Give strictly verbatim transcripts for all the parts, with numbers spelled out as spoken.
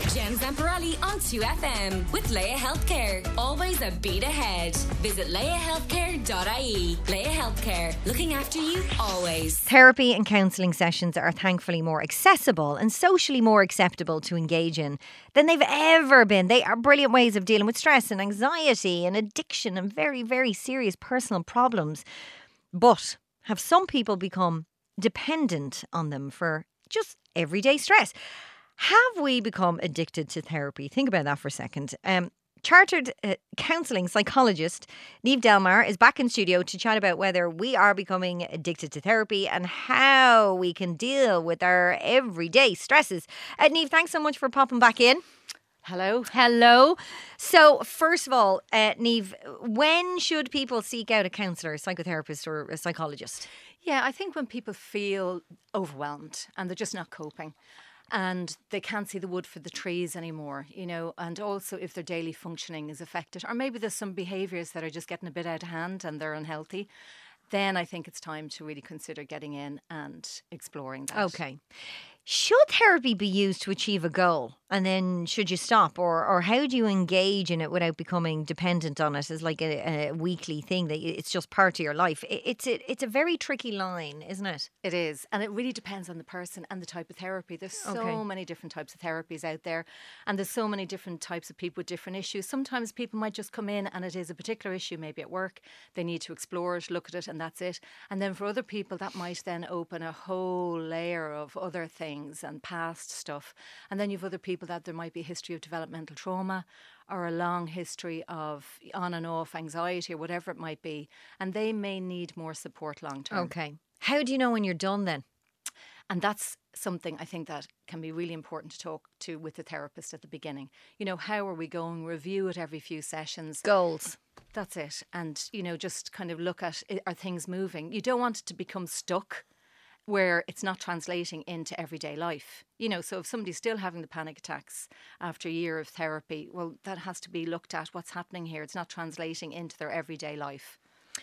Jen Zamparelli on two F M with Leia Healthcare. Always a beat ahead. Visit leia healthcare dot I E. Leia Healthcare, looking after you always. Therapy and counselling sessions are thankfully more accessible and socially more acceptable to engage in than they've ever been. They are brilliant ways of dealing with stress and anxiety and addiction and very, very serious personal problems. But have some people become dependent on them for just everyday stress? Have we become addicted to therapy? Think about that for a second. Um, Chartered uh, counselling psychologist Niamh Delmar is back in studio to chat about whether we are becoming addicted to therapy and how we can deal with our everyday stresses. Uh, Niamh, thanks so much for popping back in. Hello. Hello. So, first of all, uh, Niamh, when should people seek out a counsellor, a psychotherapist or a psychologist? Yeah, I think when people feel overwhelmed and they're just not coping and they can't see the wood for the trees anymore, you know, and also if their daily functioning is affected, or maybe there's some behaviours that are just getting a bit out of hand and they're unhealthy, then I think it's time to really consider getting in and exploring that. Okay. Should therapy be used to achieve a goal and then should you stop, or or how do you engage in it without becoming dependent on it as like a, a weekly thing that it's just part of your life? It, it's a, it's a very tricky line, isn't it? It is, and it really depends on the person and the type of therapy. There's so Okay. many different types of therapies out there, and there's so many different types of people with different issues. Sometimes people might just come in and it is a particular issue, maybe at work. They need to explore it, look at it, and that's it. And then for other people, that might then open a whole layer of other things and past stuff. And then you've other people that there might be a history of developmental trauma or a long history of on and off anxiety or whatever it might be. And they may need more support long term. Okay. How do you know when you're done then? And that's something I think that can be really important to talk to with the therapist at the beginning. You know, how are we going? Review it every few sessions. Goals. That's it. And, you know, just kind of look at, are things moving? You don't want it to become stuck where it's not translating into everyday life. You know, so if somebody's still having the panic attacks after a year of therapy, well, that has to be looked at. What's happening here? It's not translating into their everyday life.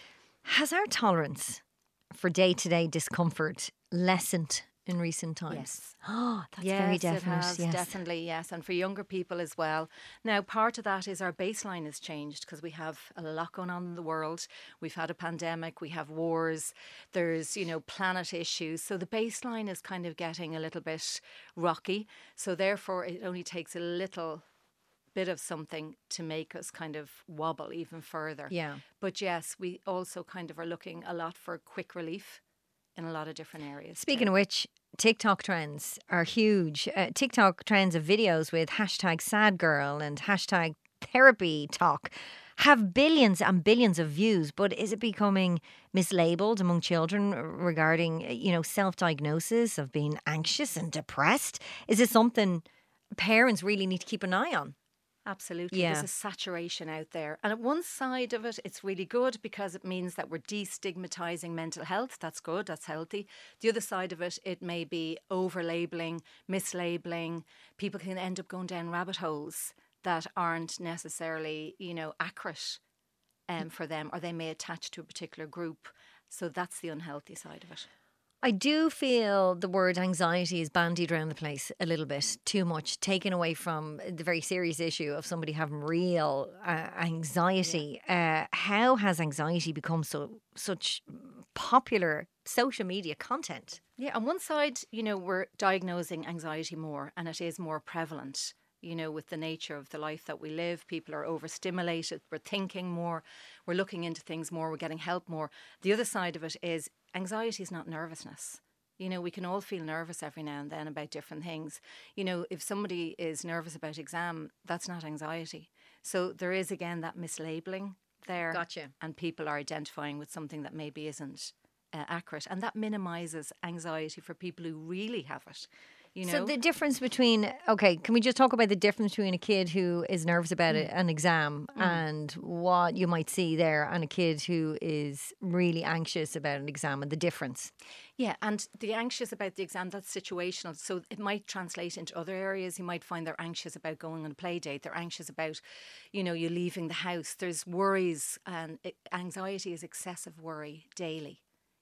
Has our tolerance for day-to-day discomfort lessened in recent times? Yes. Oh, that's yes, very definite. It has, yes. definitely, yes. And for younger people as well. Now, part of that is our baseline has changed because we have a lot going on in the world. We've had a pandemic, we have wars, there's, you know, planet issues. So the baseline is kind of getting a little bit rocky. So therefore, it only takes a little bit of something to make us kind of wobble even further. Yeah. But yes, we also kind of are looking a lot for quick relief in a lot of different areas. Speaking too. of which, TikTok trends are huge. Uh, TikTok trends of videos with hashtag sad girl and hashtag therapy talk have billions and billions of views, but is it becoming mislabeled among children regarding, you know, self-diagnosis of being anxious and depressed? Is it something parents really need to keep an eye on? Absolutely. Yeah. There's a saturation out there. And at one side of it, it's really good because it means that we're destigmatizing mental health. That's good. That's healthy. The other side of it, it may be over-labeling, mislabeling. People can end up going down rabbit holes that aren't necessarily, you know, accurate um, for them, or they may attach to a particular group. So that's the unhealthy side of it. I do feel the word anxiety is bandied around the place a little bit too much, taken away from the very serious issue of somebody having real uh, anxiety. Yeah. Uh, how has anxiety become so such popular social media content? Yeah, on one side, you know, we're diagnosing anxiety more and it is more prevalent. You know, with the nature of the life that we live, people are overstimulated, we're thinking more, we're looking into things more, we're getting help more. The other side of it is anxiety is not nervousness. You know, we can all feel nervous every now and then about different things. You know, if somebody is nervous about exam, that's not anxiety. So there is, again, that mislabeling there. Gotcha. And people are identifying with something that maybe isn't uh, accurate. And that minimises anxiety for people who really have it. You know? So the difference between, okay, can we just talk about the difference between a kid who is nervous about Mm. it, an exam Mm. and what you might see there, and a kid who is really anxious about an exam, and the difference? Yeah, and the anxious about the exam, that's situational. So it might translate into other areas. You might find they're anxious about going on a play date. They're anxious about, you know, you leaving the house. There's worries, and it, anxiety is excessive worry daily.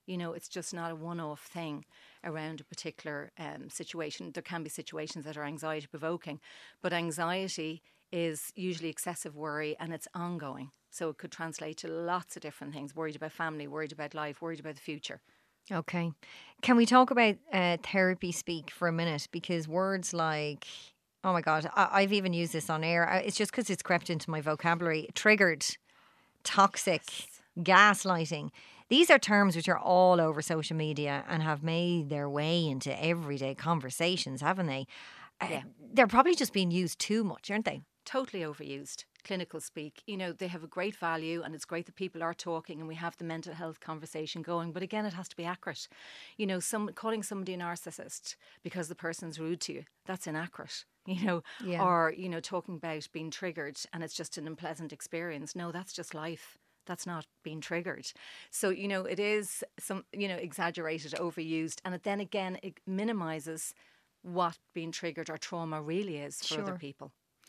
You know, it's just not a one-off thing around a particular um, situation. There can be situations that are anxiety provoking, but anxiety is usually excessive worry and it's ongoing. So it could translate to lots of different things: worried about family, worried about life, worried about the future. Okay. Can we talk about uh, therapy speak for a minute? Because words like, oh my God, I- I've even used this on air. I- It's just because it's crept into my vocabulary. Triggered, toxic, Yes. gaslighting. These are terms which are all over social media and have made their way into everyday conversations, haven't they? Uh, Yeah. They're probably just being used too much, aren't they? Totally overused. Clinical speak, you know, they have a great value, and it's great that people are talking and we have the mental health conversation going. But again, it has to be accurate. You know, some calling somebody a narcissist because the person's rude to you, that's inaccurate. You know, Yeah. or you know, talking about being triggered and it's just an unpleasant experience. No, that's just life. That's not being triggered. So, you know, it is some, you know, exaggerated, overused, and it then again it minimises what being triggered or trauma really is for Sure. other people.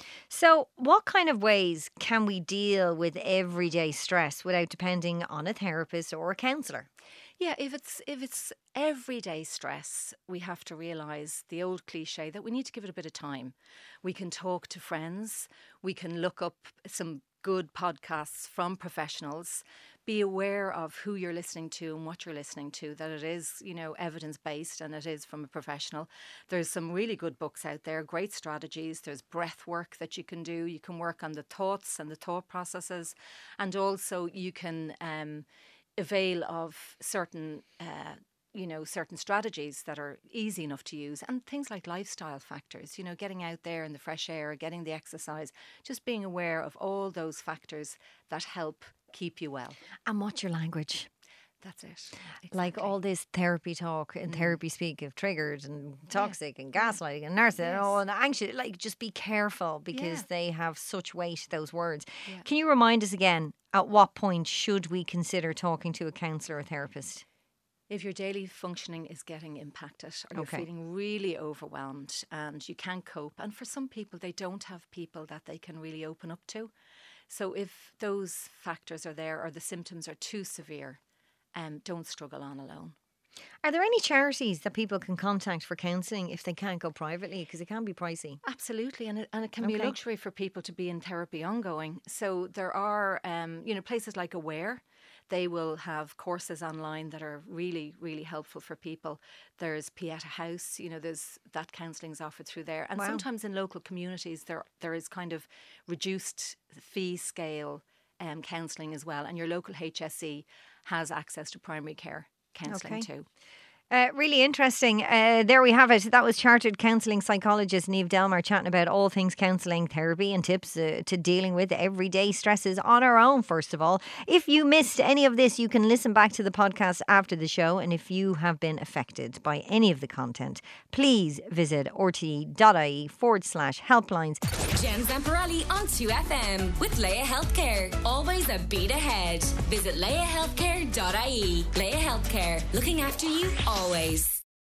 So, what kind of ways can we deal with everyday stress without depending on a therapist or a counsellor? Yeah, if it's if it's everyday stress, we have to realise the old cliche that we need to give it a bit of time. We can talk to friends, we can look up some good podcasts from professionals, be aware of who you're listening to and what you're listening to, that it is, you know, evidence-based and it is from a professional. There's some really good books out there, great strategies. There's breath work that you can do. You can work on the thoughts and the thought processes. And also you can um, avail of certain uh, you know, certain strategies that are easy enough to use, and things like lifestyle factors, you know, getting out there in the fresh air, getting the exercise, just being aware of all those factors that help keep you well. And what's your language? That's it. Like Exactly. all this therapy talk and Mm. therapy speak of triggered and toxic and gaslighting and narcissism Yes. oh, and anxious. Like, just be careful because Yeah. they have such weight, those words. Yeah. Can you remind us again, at what point should we consider talking to a counsellor or therapist? If your daily functioning is getting impacted or you're Okay. feeling really overwhelmed and you can't cope, and for some people, they don't have people that they can really open up to. So if those factors are there or the symptoms are too severe, um, don't struggle on alone. Are there any charities that people can contact for counselling if they can't go privately? Because it can be pricey. Absolutely, and it, and it can be Okay. a luxury for people to be in therapy ongoing. So there are, um, you know, places like Aware. They will have courses online that are really, really helpful for people. There's Pieta House, you know, there's that counselling is offered through there. And Wow. sometimes in local communities, there there is kind of reduced fee scale um, counselling as well. And your local H S C has access to primary care counselling Okay. too. Uh, really interesting. Uh, there we have it. That was chartered counselling psychologist Niamh Delmar chatting about all things counselling, therapy and tips uh, to dealing with everyday stresses on our own, first of all. If you missed any of this, you can listen back to the podcast after the show. And if you have been affected by any of the content, please visit rte.ie forward slash helplines. Jen Zamparelli on two F M with Leia Healthcare. Always a beat ahead. Visit leia healthcare dot I E. Leia Healthcare, looking after you always.